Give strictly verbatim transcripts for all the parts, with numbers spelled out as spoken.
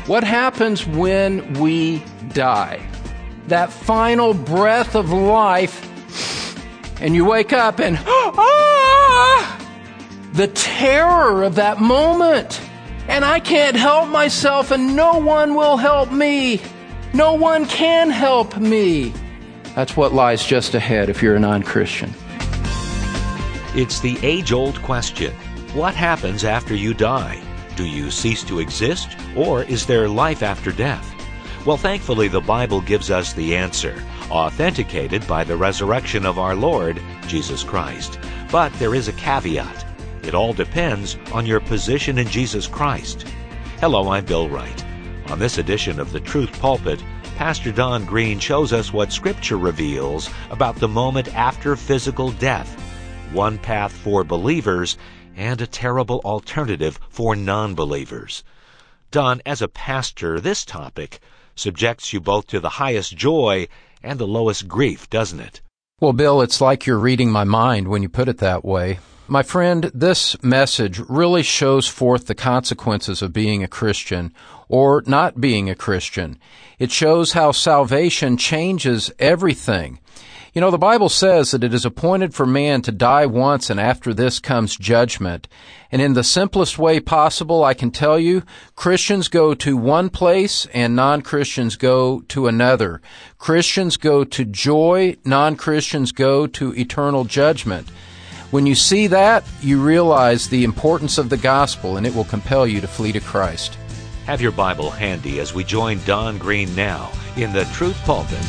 What happens when we die? That final breath of life, and you wake up and, ah! The terror of that moment. And I can't help myself, and no one will help me. No one can help me. That's what lies just ahead if you're a non-Christian. It's the age-old question. What happens after you die? Do you cease to exist, or is there life after death? Well, thankfully, the Bible gives us the answer, authenticated by the resurrection of our Lord, Jesus Christ. But there is a caveat. It all depends on your position in Jesus Christ. Hello, I'm Bill Wright. On this edition of The Truth Pulpit, Pastor Don Green shows us what Scripture reveals about the moment after physical death, one path for believers and a terrible alternative for non-believers. Don, as a pastor, this topic subjects you both to the highest joy and the lowest grief, doesn't it? Well, Bill, it's like you're reading my mind when you put it that way. My friend, this message really shows forth the consequences of being a Christian or not being a Christian. It shows how salvation changes everything. You know, the Bible says that it is appointed for man to die once, and after this comes judgment. And in the simplest way possible, I can tell you, Christians go to one place and non-Christians go to another. Christians go to joy, non-Christians go to eternal judgment. When you see that, you realize the importance of the gospel, and it will compel you to flee to Christ. Have your Bible handy as we join Don Green now in the Truth Pulpit.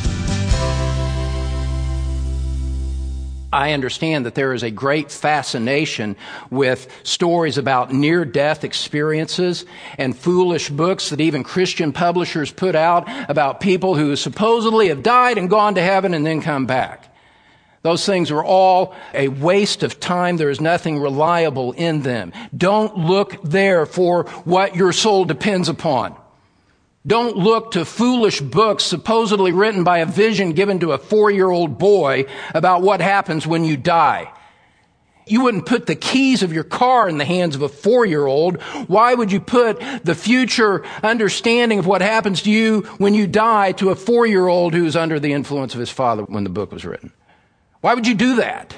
I understand that there is a great fascination with stories about near-death experiences and foolish books that even Christian publishers put out about people who supposedly have died and gone to heaven and then come back. Those things are all a waste of time. There is nothing reliable in them. Don't look there for what your soul depends upon. Don't look to foolish books supposedly written by a vision given to a four-year-old boy about what happens when you die. You wouldn't put the keys of your car in the hands of a four-year-old. Why would you put the future understanding of what happens to you when you die to a four-year-old who's under the influence of his father when the book was written? Why would you do that?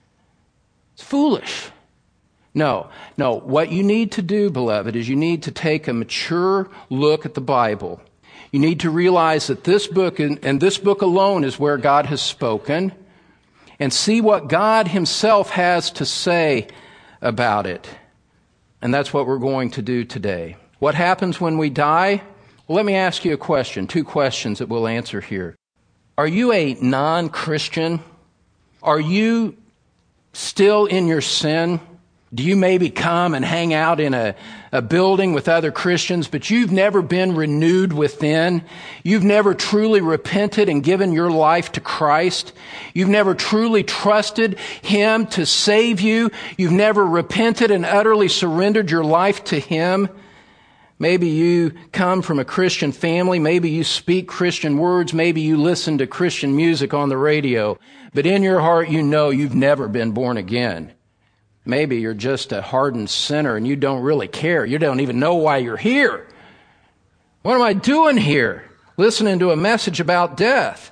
It's foolish. No, no. What you need to do, beloved, is you need to take a mature look at the Bible. You need to realize that this book and, and this book alone is where God has spoken, and see what God himself has to say about it. And that's what we're going to do today. What happens when we die? Well, let me ask you a question, two questions that we'll answer here. Are you a non-Christian? Are you still in your sin? Do you maybe come and hang out in a, a building with other Christians, but you've never been renewed within? You've never truly repented and given your life to Christ? You've never truly trusted Him to save you? You've never repented and utterly surrendered your life to Him? Maybe you come from a Christian family. Maybe you speak Christian words. Maybe you listen to Christian music on the radio. But in your heart, you know you've never been born again. Maybe you're just a hardened sinner and you don't really care. You don't even know why you're here. What am I doing here? Listening to a message about death.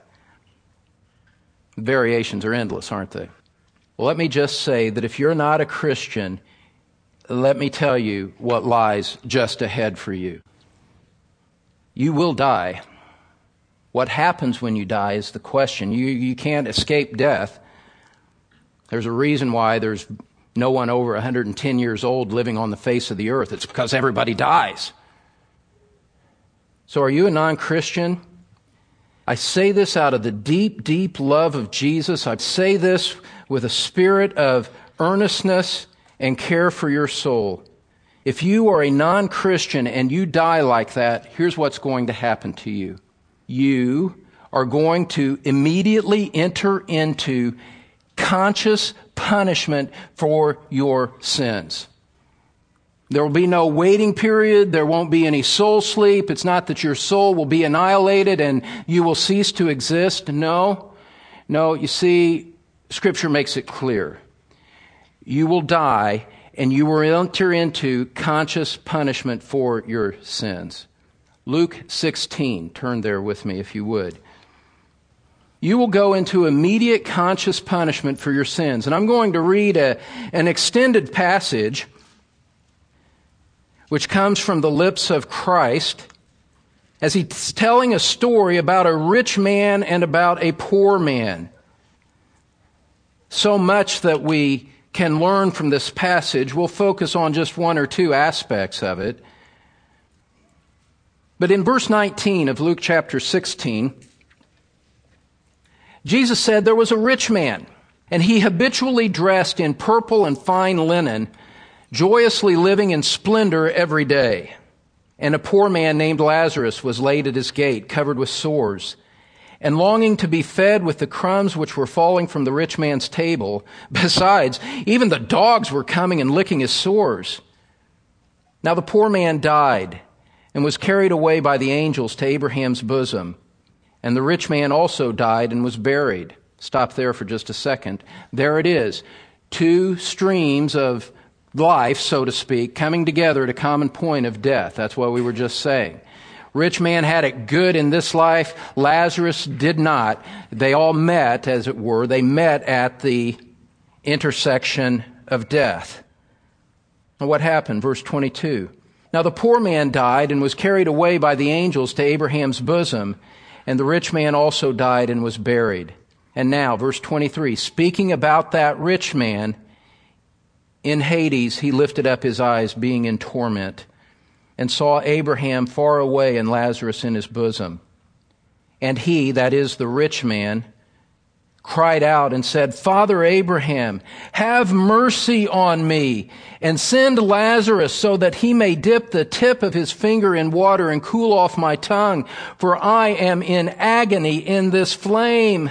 The variations are endless, aren't they? Well, let me just say that if you're not a Christian, let me tell you what lies just ahead for you. You will die. What happens when you die is the question. You, you can't escape death. There's a reason why there's no one over one hundred ten years old living on the face of the earth. It's because everybody dies. So are you a non-Christian? I say this out of the deep, deep love of Jesus. I say this with a spirit of earnestness and care for your soul. If you are a non-Christian and you die like that, here's what's going to happen to you. You are going to immediately enter into conscious punishment for your sins. There will be no waiting period. There won't be any soul sleep. It's not that your soul will be annihilated and you will cease to exist. No. No, you see, Scripture makes it clear. You will die and you will enter into conscious punishment for your sins. Luke sixteen. Turn there with me if you would. You will go into immediate conscious punishment for your sins. And I'm going to read a, an extended passage which comes from the lips of Christ as he's telling a story about a rich man and about a poor man. So much that we can learn from this passage. We'll focus on just one or two aspects of it. But in verse nineteen of Luke chapter sixteen, Jesus said there was a rich man, and he habitually dressed in purple and fine linen, joyously living in splendor every day. And a poor man named Lazarus was laid at his gate, covered with sores, and longing to be fed with the crumbs which were falling from the rich man's table. Besides, even the dogs were coming and licking his sores. Now the poor man died and was carried away by the angels to Abraham's bosom. And the rich man also died and was buried. Stop there for just a second. There it is. Two streams of life, so to speak, coming together at a common point of death. That's what we were just saying. Rich man had it good in this life. Lazarus did not. They all met, as it were. They met at the intersection of death. And what happened? Verse twenty-two. Now the poor man died and was carried away by the angels to Abraham's bosom. And the rich man also died and was buried. And now, verse twenty-three, speaking about that rich man, in Hades he lifted up his eyes, being in torment, and saw Abraham far away and Lazarus in his bosom. And he, that is the rich man, cried out and said, Father Abraham, have mercy on me, and send Lazarus so that he may dip the tip of his finger in water and cool off my tongue, for I am in agony in this flame.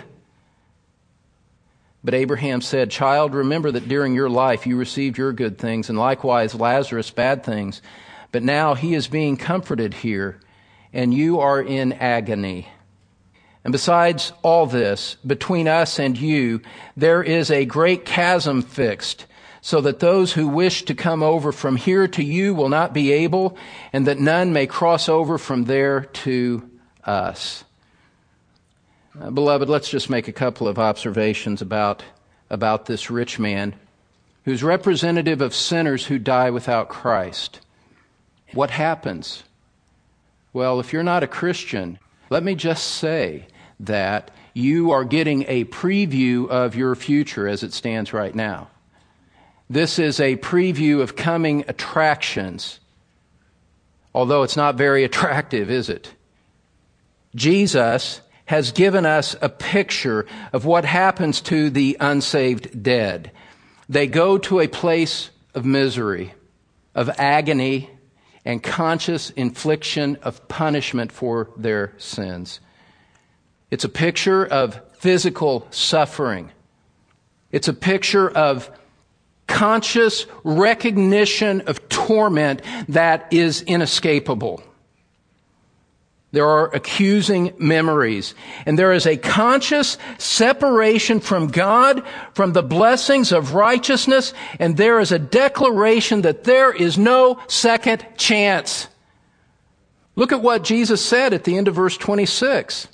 But Abraham said, Child, remember that during your life you received your good things, and likewise Lazarus bad things. But now he is being comforted here, and you are in agony. And besides all this, between us and you, there is a great chasm fixed, so that those who wish to come over from here to you will not be able, and that none may cross over from there to us. Uh, beloved, let's just make a couple of observations about, about this rich man, who's representative of sinners who die without Christ. What happens? Well, if you're not a Christian, let me just say that you are getting a preview of your future as it stands right now. This is a preview of coming attractions, although it's not very attractive, is it? Jesus has given us a picture of what happens to the unsaved dead. They go to a place of misery, of agony, and conscious infliction of punishment for their sins. It's a picture of physical suffering. It's a picture of conscious recognition of torment that is inescapable. There are accusing memories, and there is a conscious separation from God, from the blessings of righteousness, and there is a declaration that there is no second chance. Look at what Jesus said at the end of verse twenty-six.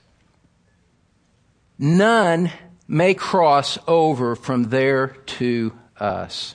None may cross over from there to us.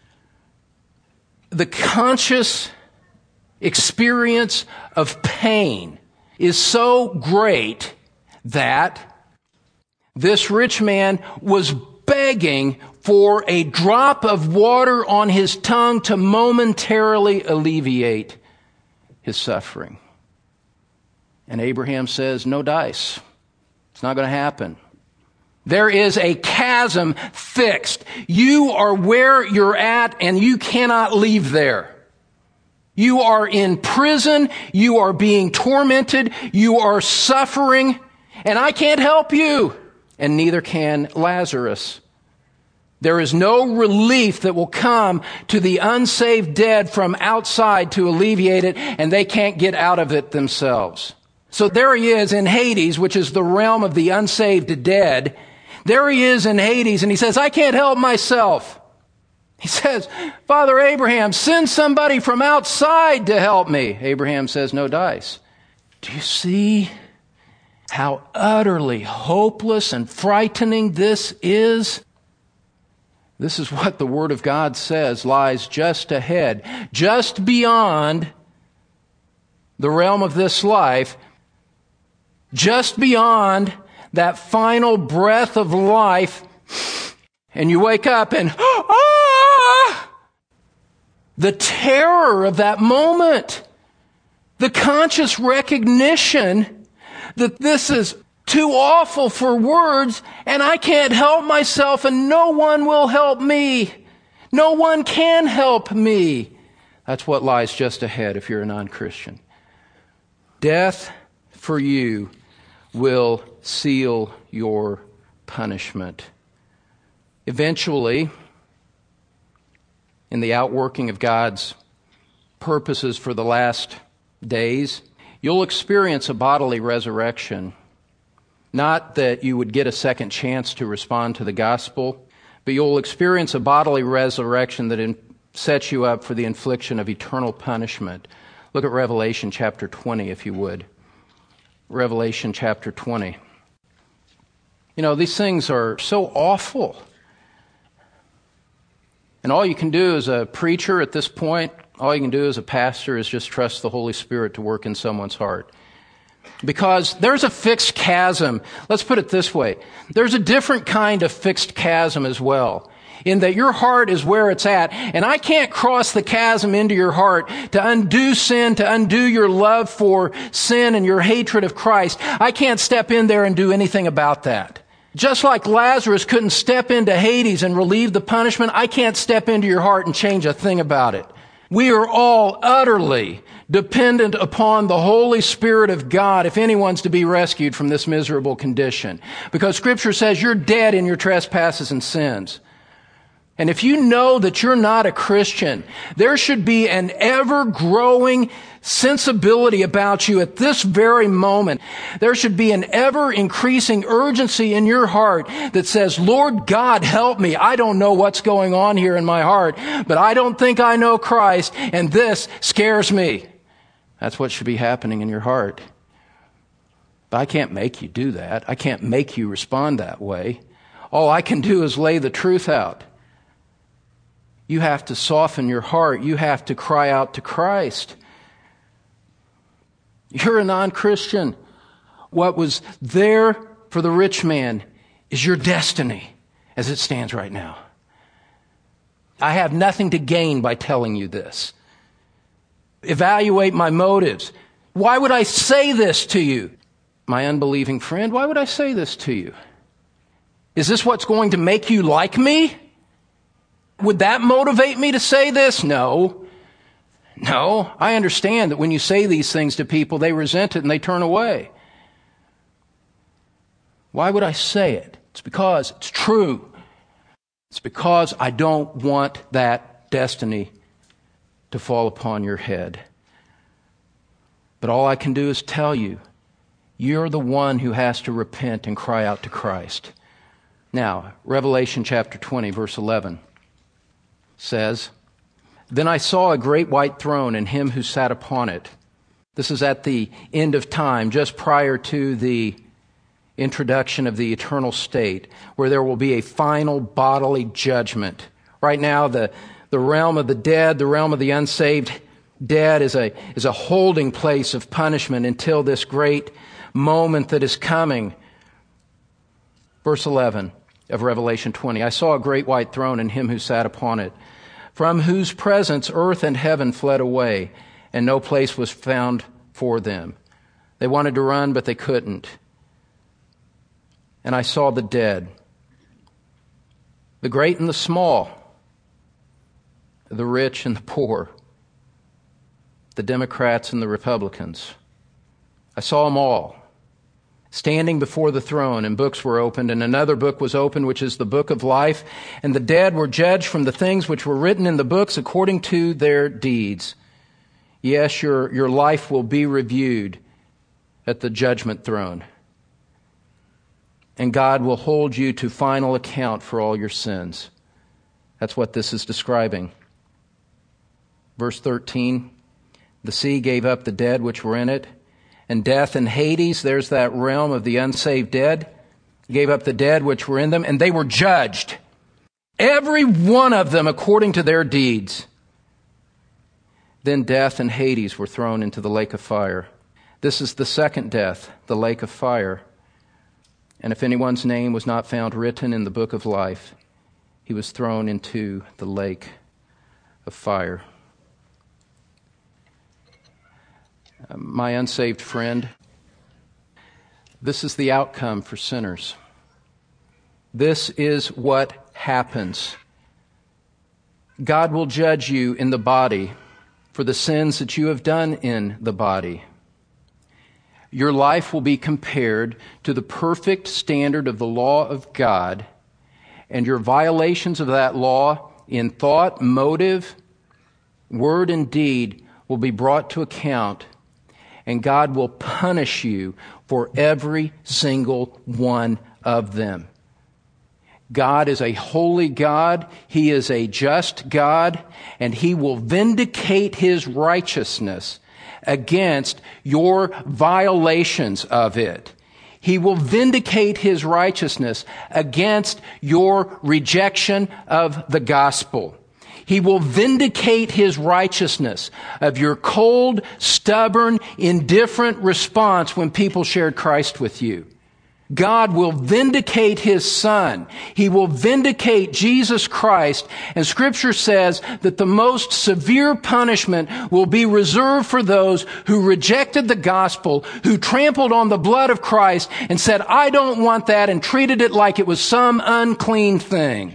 The conscious experience of pain is so great that this rich man was begging for a drop of water on his tongue to momentarily alleviate his suffering. And Abraham says, no dice. It's not going to happen. There is a chasm fixed. You are where you're at and you cannot leave there. You are in prison. You are being tormented. You are suffering. And I can't help you. And neither can Lazarus. There is no relief that will come to the unsaved dead from outside to alleviate it, and they can't get out of it themselves. So there he is in Hades, which is the realm of the unsaved dead. There he is in Hades, and he says, I can't help myself. He says, Father Abraham, send somebody from outside to help me. Abraham says, no dice. Do you see how utterly hopeless and frightening this is? This is what the Word of God says lies just ahead, just beyond the realm of this life, just beyond that final breath of life, and you wake up and, ah! The terror of that moment, the conscious recognition that this is too awful for words, and I can't help myself, and no one will help me. No one can help me. That's what lies just ahead if you're a non-Christian. Death for you will seal your punishment. Eventually, in the outworking of God's purposes for the last days, you'll experience a bodily resurrection. Not that you would get a second chance to respond to the gospel, but you'll experience a bodily resurrection that in, sets you up for the infliction of eternal punishment. Look at Revelation chapter twenty, if you would. Revelation chapter twenty. You know, these things are so awful. And all you can do as a preacher at this point, all you can do as a pastor is just trust the Holy Spirit to work in someone's heart. Because there's a fixed chasm. Let's put it this way. There's a different kind of fixed chasm as well, in that your heart is where it's at. And I can't cross the chasm into your heart to undo sin, to undo your love for sin and your hatred of Christ. I can't step in there and do anything about that. Just like Lazarus couldn't step into Hades and relieve the punishment, I can't step into your heart and change a thing about it. We are all utterly dependent upon the Holy Spirit of God if anyone's to be rescued from this miserable condition. Because Scripture says you're dead in your trespasses and sins. And if you know that you're not a Christian, there should be an ever-growing sensibility about you at this very moment. There should be an ever-increasing urgency in your heart that says, Lord God, help me. I don't know what's going on here in my heart, but I don't think I know Christ, and this scares me. That's what should be happening in your heart. But I can't make you do that. I can't make you respond that way. All I can do is lay the truth out. You have to soften your heart. You have to cry out to Christ. You're a non-Christian. What was there for the rich man is your destiny as it stands right now. I have nothing to gain by telling you this. Evaluate my motives. Why would I say this to you? My unbelieving friend, why would I say this to you? Is this what's going to make you like me? Would that motivate me to say this? No. No. I understand that when you say these things to people, they resent it and they turn away. Why would I say it? It's because it's true. It's because I don't want that destiny to fall upon your head. But all I can do is tell you, you're the one who has to repent and cry out to Christ. Now, Revelation chapter twenty, verse eleven. Says, Then I saw a great white throne and him who sat upon it. This is at the end of time, just prior to the introduction of the eternal state, where there will be a final bodily judgment. Right now, the, the realm of the dead, the realm of the unsaved dead is a, is a holding place of punishment until this great moment that is coming. Verse eleven of Revelation twenty. I saw a great white throne and him who sat upon it, from whose presence earth and heaven fled away, and no place was found for them. They wanted to run, but they couldn't. And I saw the dead, the great and the small, the rich and the poor, the Democrats and the Republicans. I saw them all standing before the throne, and books were opened, and another book was opened, which is the book of life. And the dead were judged from the things which were written in the books according to their deeds. Yes, your, your life will be reviewed at the judgment throne. And God will hold you to final account for all your sins. That's what this is describing. Verse thirteen, the sea gave up the dead which were in it, And death and Hades, there's that realm of the unsaved dead, gave up the dead which were in them, and they were judged, every one of them according to their deeds. Then death and Hades were thrown into the lake of fire. This is the second death, the lake of fire. And if anyone's name was not found written in the book of life, he was thrown into the lake of fire. Uh, my unsaved friend, this is the outcome for sinners. This is what happens. God will judge you in the body for the sins that you have done in the body. Your life will be compared to the perfect standard of the law of God, and your violations of that law in thought, motive, word, and deed will be brought to account, and God will punish you for every single one of them. God is a holy God. He is a just God, and He will vindicate His righteousness against your violations of it. He will vindicate His righteousness against your rejection of the gospel. He will vindicate His righteousness of your cold, stubborn, indifferent response when people shared Christ with you. God will vindicate His Son. He will vindicate Jesus Christ. And Scripture says that the most severe punishment will be reserved for those who rejected the gospel, who trampled on the blood of Christ and said, I don't want that, and treated it like it was some unclean thing.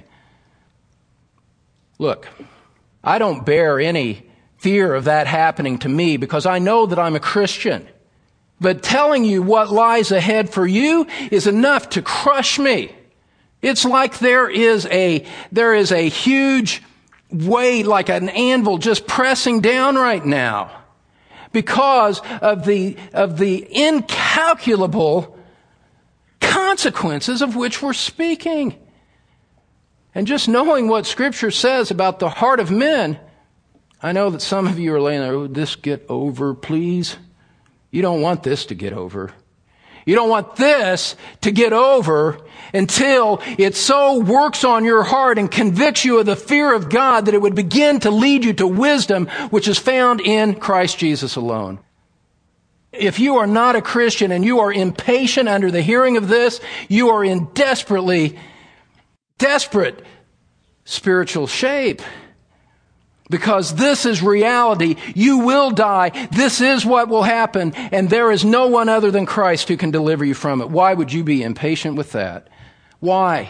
Look, I don't bear any fear of that happening to me because I know that I'm a Christian. But telling you what lies ahead for you is enough to crush me. It's like there is a, there is a huge weight, like an anvil just pressing down right now because of the, of the incalculable consequences of which we're speaking. And just knowing what Scripture says about the heart of men, I know that some of you are laying there, oh, this get over, please. You don't want this to get over. You don't want this to get over until it so works on your heart and convicts you of the fear of God that it would begin to lead you to wisdom, which is found in Christ Jesus alone. If you are not a Christian and you are impatient under the hearing of this, you are in desperately, desperate spiritual shape. Because this is reality. You will die. This is what will happen. And there is no one other than Christ who can deliver you from it. Why would you be impatient with that? Why?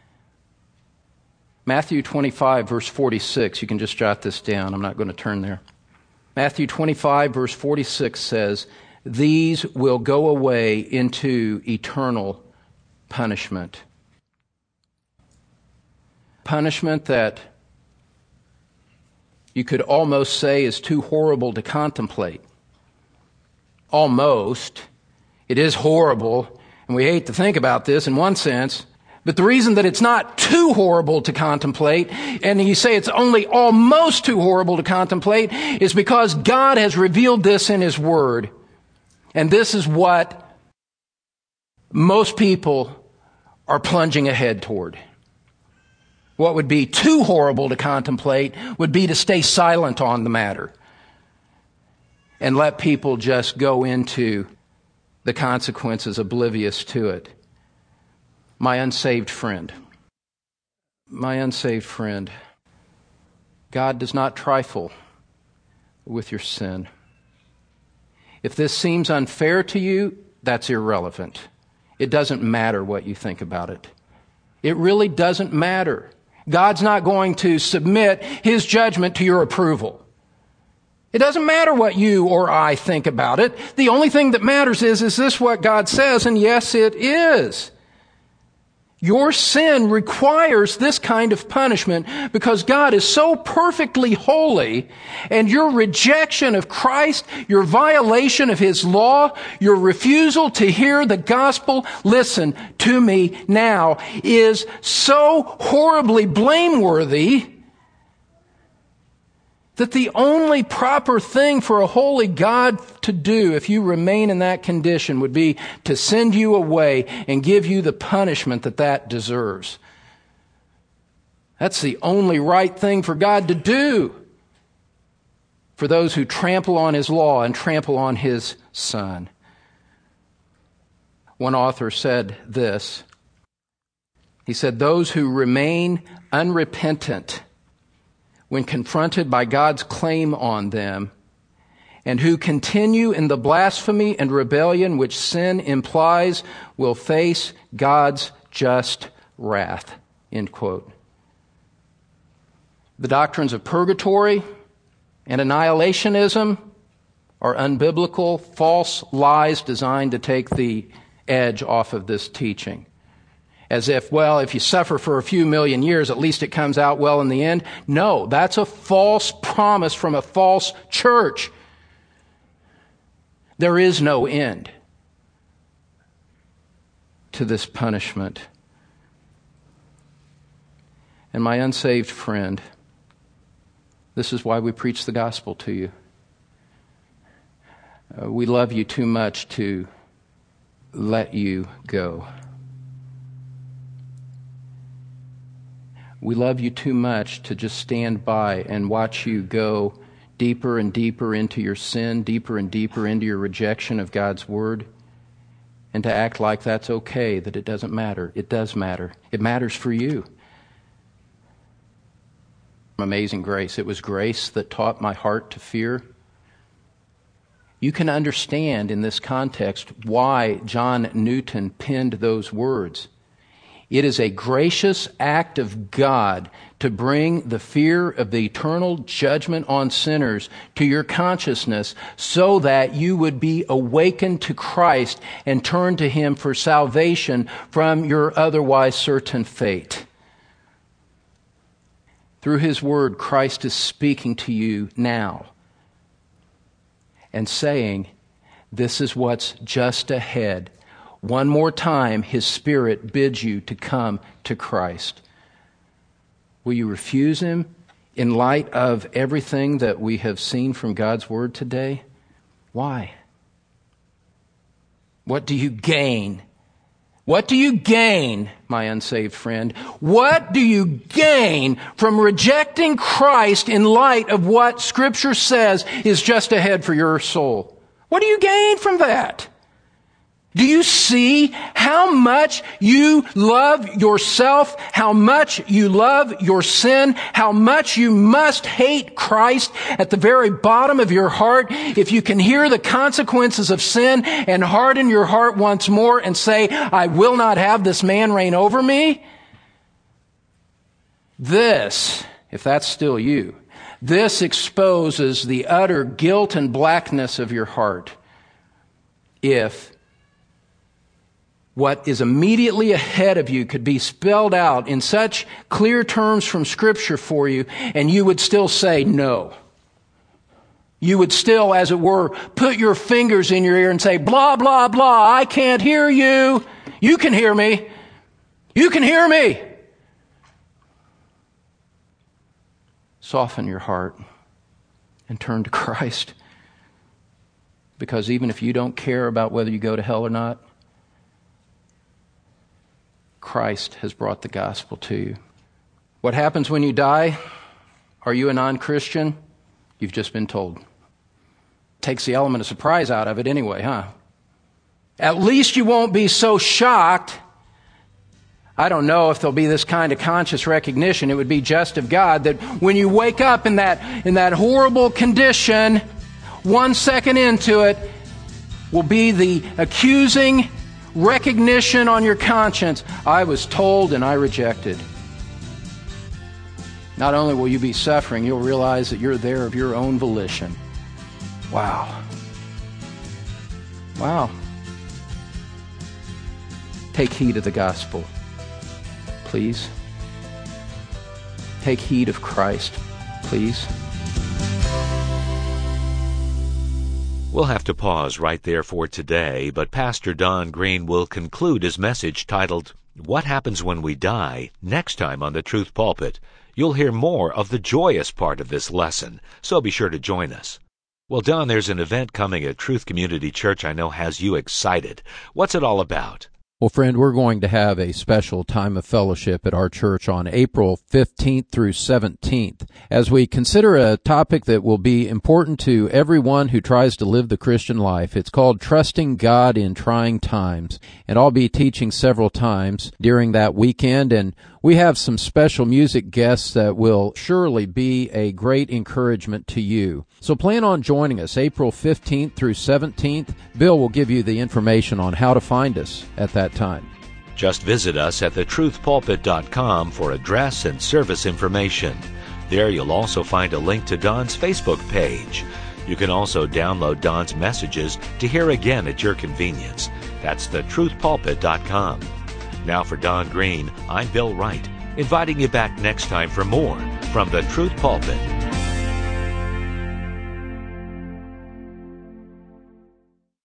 Matthew twenty-five, verse forty-six. You can just jot this down. I'm not going to turn there. Matthew twenty-five, verse forty-six says, these will go away into eternal punishment. Punishment that you could almost say is too horrible to contemplate. Almost. It is horrible, and we hate to think about this in one sense, but the reason that it's not too horrible to contemplate, and you say it's only almost too horrible to contemplate, is because God has revealed this in His Word. And this is what most people are plunging ahead toward. What would be too horrible to contemplate would be to stay silent on the matter and let people just go into the consequences oblivious to it. My unsaved friend, my unsaved friend, God does not trifle with your sin. If this seems unfair to you, that's irrelevant. It doesn't matter what you think about it. It really doesn't matter. God's not going to submit His judgment to your approval. It doesn't matter what you or I think about it. The only thing that matters is, is this what God says? And yes, it is. Your sin requires this kind of punishment because God is so perfectly holy, and your rejection of Christ, your violation of His law, your refusal to hear the gospel, listen to me now, is so horribly blameworthy that the only proper thing for a holy God to do if you remain in that condition would be to send you away and give you the punishment that that deserves. That's the only right thing for God to do for those who trample on His law and trample on His Son. One author said this. He said, "Those who remain unrepentant when confronted by God's claim on them, and who continue in the blasphemy and rebellion which sin implies, will face God's just wrath." End quote. The doctrines of purgatory and annihilationism are unbiblical, false lies designed to take the edge off of this teaching. As if, well, if you suffer for a few million years, at least it comes out well in the end. No, that's a false promise from a false church. There is no end to this punishment. And my unsaved friend, this is why we preach the gospel to you. Uh, we love you too much to let you go. We love you too much to just stand by and watch you go deeper and deeper into your sin, deeper and deeper into your rejection of God's Word, and to act like that's okay, that it doesn't matter. It does matter. It matters for you. Amazing grace. It was grace that taught my heart to fear. You can understand in this context why John Newton penned those words. It is a gracious act of God to bring the fear of the eternal judgment on sinners to your consciousness so that you would be awakened to Christ and turn to Him for salvation from your otherwise certain fate. Through His Word, Christ is speaking to you now and saying, this is what's just ahead. One more time, His Spirit bids you to come to Christ. Will you refuse Him in light of everything that we have seen from God's Word today? Why? What do you gain? What do you gain, my unsaved friend? What do you gain from rejecting Christ in light of what Scripture says is just ahead for your soul? What do you gain from that? Do you see how much you love yourself, how much you love your sin, how much you must hate Christ at the very bottom of your heart if you can hear the consequences of sin and harden your heart once more and say, I will not have this man reign over me? This, if that's still you, this exposes the utter guilt and blackness of your heart if what is immediately ahead of you could be spelled out in such clear terms from Scripture for you, and you would still say no. You would still, as it were, put your fingers in your ear and say, blah, blah, blah, I can't hear you. You can hear me. You can hear me. Soften your heart and turn to Christ. Because even if you don't care about whether you go to hell or not, Christ has brought the gospel to you. What happens when you die? Are you a non-Christian? You've just been told. Takes the element of surprise out of it anyway, huh? At least you won't be so shocked. I don't know if there'll be this kind of conscious recognition. It would be just of God that when you wake up in that, in that horrible condition, one second into it will be the accusing recognition on your conscience. I was told and I rejected. Not only will you be suffering, you'll realize that you're there of your own volition. Wow. Wow. Take heed of the gospel, please. Take heed of Christ, please. We'll have to pause right there for today, but Pastor Don Green will conclude his message titled, What Happens When We Die, next time on the Truth Pulpit. You'll hear more of the joyous part of this lesson, so be sure to join us. Well, Don, there's an event coming at Truth Community Church I know has you excited. What's it all about? Well, friend, we're going to have a special time of fellowship at our church on April fifteenth through seventeenth as we consider a topic that will be important to everyone who tries to live the Christian life. It's called Trusting God in Trying Times, and I'll be teaching several times during that weekend, and we have some special music guests that will surely be a great encouragement to you. So plan on joining us April fifteenth through seventeenth. Bill will give you the information on how to find us at that time. Just visit us at the truth pulpit dot com for address and service information. There you'll also find a link to Don's Facebook page. You can also download Don's messages to hear again at your convenience. That's the truth pulpit dot com. Now for Don Green, I'm Bill Wright, inviting you back next time for more from the Truth Pulpit.